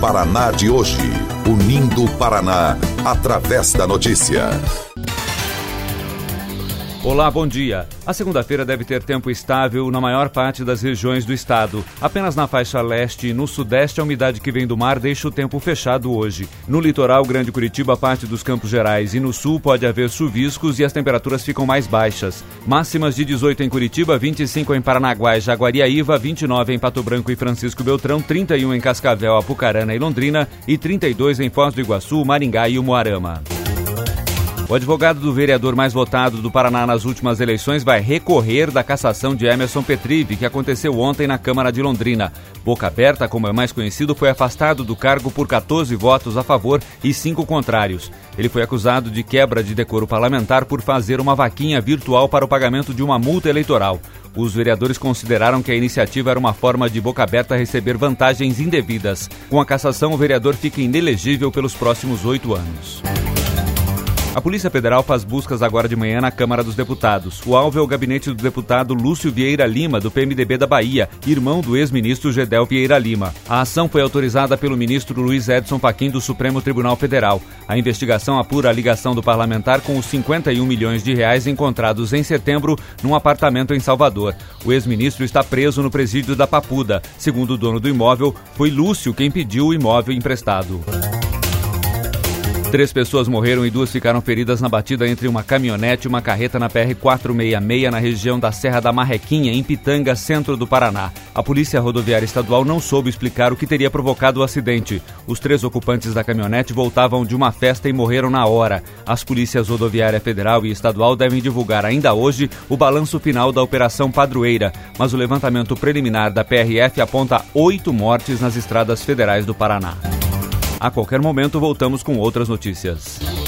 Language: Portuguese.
Paraná de hoje. Unindo o Paraná através da notícia. Olá, bom dia. A segunda-feira deve ter tempo estável na maior parte das regiões do estado. Apenas na faixa leste e no sudeste, a umidade que vem do mar deixa o tempo fechado hoje. No litoral, Grande Curitiba, parte dos Campos Gerais e no sul pode haver chuviscos e as temperaturas ficam mais baixas. Máximas de 18 em Curitiba, 25 em Paranaguá e Jaguariaíva, 29 em Pato Branco e Francisco Beltrão, 31 em Cascavel, Apucarana e Londrina e 32 em Foz do Iguaçu, Maringá e Umuarama. O advogado do vereador mais votado do Paraná nas últimas eleições vai recorrer da cassação de Emerson Petrive, que aconteceu ontem na Câmara de Londrina. Boca Aberta, como é mais conhecido, foi afastado do cargo por 14 votos a favor e 5 contrários. Ele foi acusado de quebra de decoro parlamentar por fazer uma vaquinha virtual para o pagamento de uma multa eleitoral. Os vereadores consideraram que a iniciativa era uma forma de Boca Aberta receber vantagens indevidas. Com a cassação, o vereador fica inelegível pelos próximos 8 anos. A Polícia Federal faz buscas agora de manhã na Câmara dos Deputados. O alvo é o gabinete do deputado Lúcio Vieira Lima, do PMDB da Bahia, irmão do ex-ministro Gedel Vieira Lima. A ação foi autorizada pelo ministro Luiz Edson Fachin do Supremo Tribunal Federal. A investigação apura a ligação do parlamentar com os 51 milhões de reais encontrados em setembro num apartamento em Salvador. O ex-ministro está preso no presídio da Papuda. Segundo o dono do imóvel, foi Lúcio quem pediu o imóvel emprestado. 3 pessoas morreram e 2 ficaram feridas na batida entre uma caminhonete e uma carreta na PR-466, na região da Serra da Marrequinha, em Pitanga, centro do Paraná. A Polícia Rodoviária Estadual não soube explicar o que teria provocado o acidente. Os 3 ocupantes da caminhonete voltavam de uma festa e morreram na hora. As polícias Rodoviária Federal e Estadual devem divulgar ainda hoje o balanço final da Operação Padroeira, mas o levantamento preliminar da PRF aponta 8 mortes nas estradas federais do Paraná. A qualquer momento voltamos com outras notícias.